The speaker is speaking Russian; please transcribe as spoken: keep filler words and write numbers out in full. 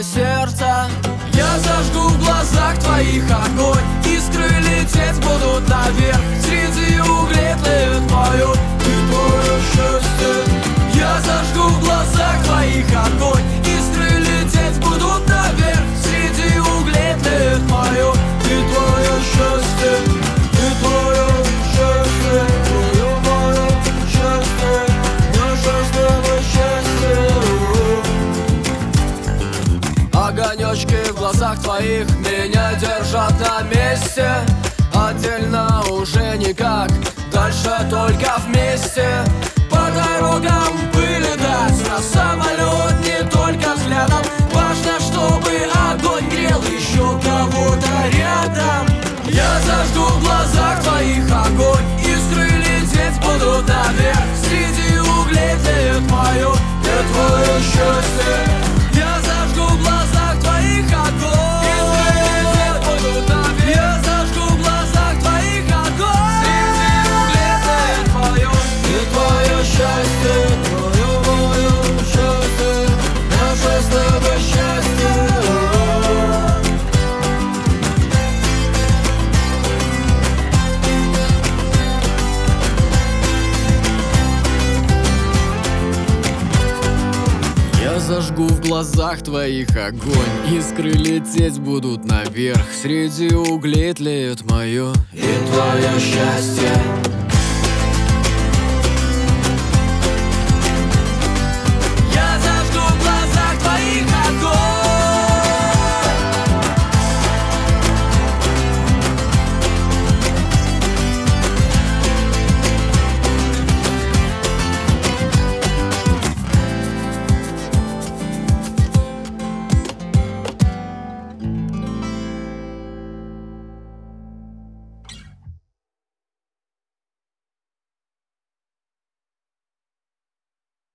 сердца. Я зажгу в глазах твоих огонь, искры лететь будут наверх, среди углей тлеет мое и твое счастье. Я зажгу в глазах твоих огонь, искры лететь будут наверх, среди углей тлеет мое и твое счастье. И твое счастье, твое мое счастье, наше с тобой счастье. Огонечки в глазах твоих меня держат на месте. Отдельно уже никак, дальше только вместе. По дорогам пыли дать, на самолет не только взглядом. Важно, чтобы огонь грел еще кого-то рядом. Я зажгу в глазах твоих огонь, искры лететь будут наверх, среди углей тлеет мое и твое счастье. Я зажгу в глазах твоих огонь, искры лететь будут наверх. Я зажгу в глазах твоих огонь, среди углей тлеет мое и твое счастье. Твое мое счастье, наше с тобой счастье. Я зажгу в глазах твоих огонь, искры лететь будут наверх, среди углей тлеет мое и твое счастье.